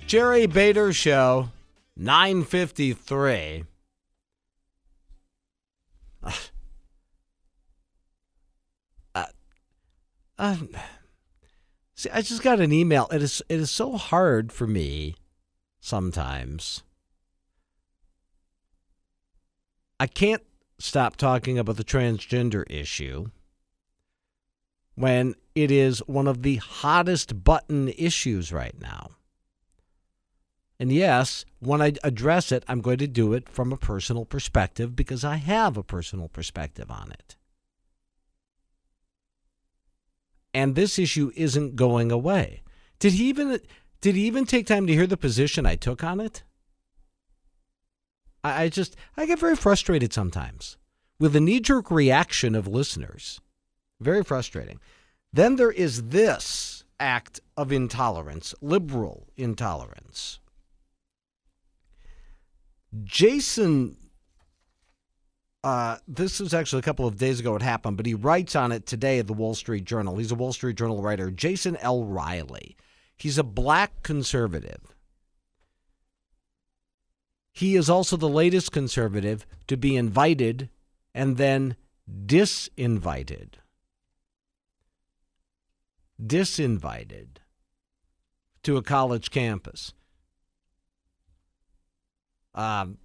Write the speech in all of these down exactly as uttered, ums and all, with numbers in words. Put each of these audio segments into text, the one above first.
Jerry Bader Show, nine fifty-three. Uh, uh, uh, see, I just got an email. It is it is so hard for me sometimes. I can't stop talking about the transgender issue when it is one of the hottest button issues right now. And yes, when I address it, I'm going to do it from a personal perspective because I have a personal perspective on it. And this issue isn't going away. Did he even did he even take time to hear the position I took on it? I, I just I get very frustrated sometimes with the knee-jerk reaction of listeners. Very frustrating. Then there is this act of intolerance, liberal intolerance. Jason, uh, this was actually a couple of days ago it happened, but he writes on it today at the Wall Street Journal. He's a Wall Street Journal writer, Jason L. Riley. He's a black conservative. He is also the latest conservative to be invited and then disinvited. Disinvited to a college campus. Um,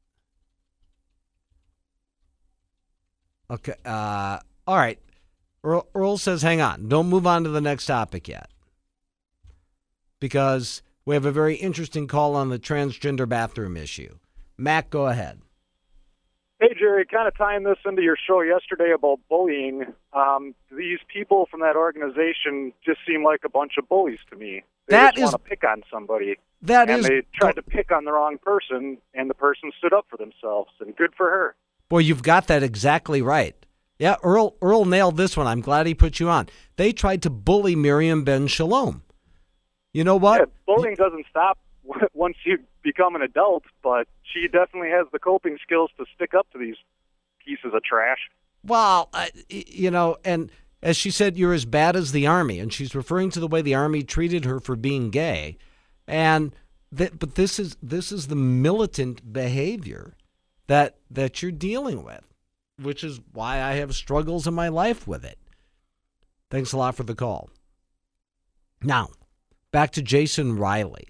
okay. Uh, all right. Earl, Earl says, hang on. Don't move on to the next topic yet. Because we have a very interesting call on the transgender bathroom issue. Mac, go ahead. Hey, Jerry, kind of tying this into your show yesterday about bullying, um, these people from that organization just seem like a bunch of bullies to me. They that just is, want to pick on somebody. That and is, they tried to pick on the wrong person, and the person stood up for themselves, and good for her. Boy, you've got that exactly right. Yeah, Earl Earl nailed this one. I'm glad he put you on. They tried to bully Miriam Ben Shalom. You know what? Yeah, bullying doesn't stop once you become an adult, but she definitely has the coping skills to stick up to these pieces of trash. Well, I, you know, and as she said, you're as bad as the Army, and she's referring to the way the Army treated her for being gay. And that, but this is this is the militant behavior that that you're dealing with, which is why I have struggles in my life with it. Thanks a lot for the call. Now, back to Jason Riley.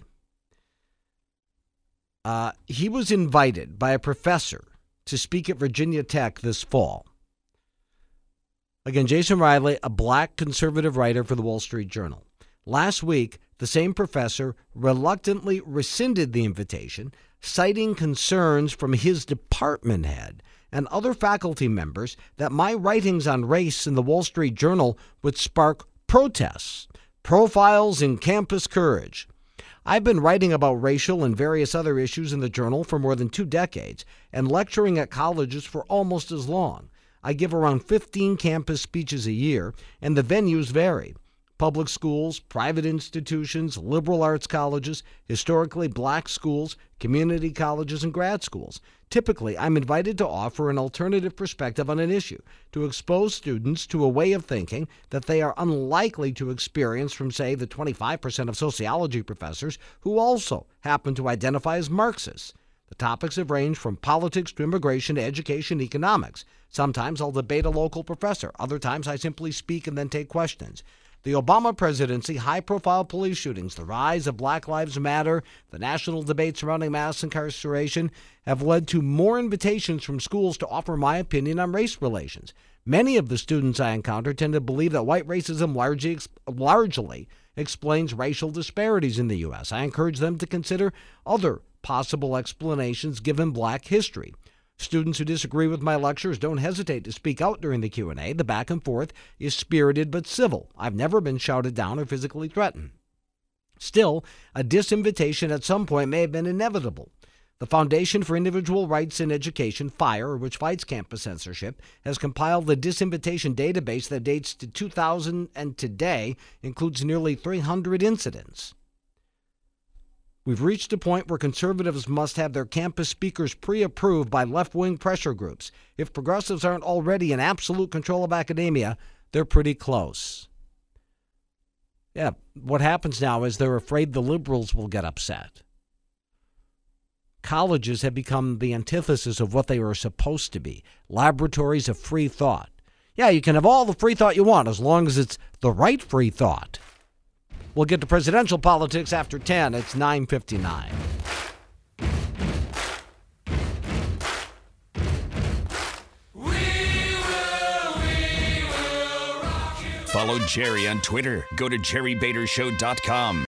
Uh, he was invited by a professor to speak at Virginia Tech this fall. Again, Jason Riley, a black conservative writer for the Wall Street Journal. Last week, the same professor reluctantly rescinded the invitation, citing concerns from his department head and other faculty members that my writings on race in the Wall Street Journal would spark protests, profiles in campus courage. I've been writing about racial and various other issues in the journal for more than two decades and lecturing at colleges for almost as long. I give around fifteen campus speeches a year, and the venues vary. Public schools, private institutions, liberal arts colleges, historically black schools, community colleges, and grad schools. Typically, I'm invited to offer an alternative perspective on an issue, to expose students to a way of thinking that they are unlikely to experience from, say, the twenty-five percent of sociology professors who also happen to identify as Marxists. The topics have ranged from politics to immigration to education and economics. Sometimes I'll debate a local professor. Other times I simply speak and then take questions. The Obama presidency, high-profile police shootings, the rise of Black Lives Matter, the national debate surrounding mass incarceration have led to more invitations from schools to offer my opinion on race relations. Many of the students I encounter tend to believe that white racism largely, largely explains racial disparities in the U S. I encourage them to consider other possible explanations given black history. Students who disagree with my lectures don't hesitate to speak out during the Q and A. The back and forth is spirited but civil. I've never been shouted down or physically threatened. Still, a disinvitation at some point may have been inevitable. The Foundation for Individual Rights in Education, FIRE, which fights campus censorship, has compiled the disinvitation database that dates to two thousand and today includes nearly three hundred incidents. We've reached a point where conservatives must have their campus speakers pre-approved by left-wing pressure groups. If progressives aren't already in absolute control of academia, they're pretty close. Yeah, what happens now is they're afraid the liberals will get upset. Colleges have become the antithesis of what they were supposed to be. Laboratories of free thought. Yeah, you can have all the free thought you want as long as it's the right free thought. We'll get to presidential politics after ten. It's nine fifty-nine. Follow Jerry on Twitter. Go to jerry bader show dot com.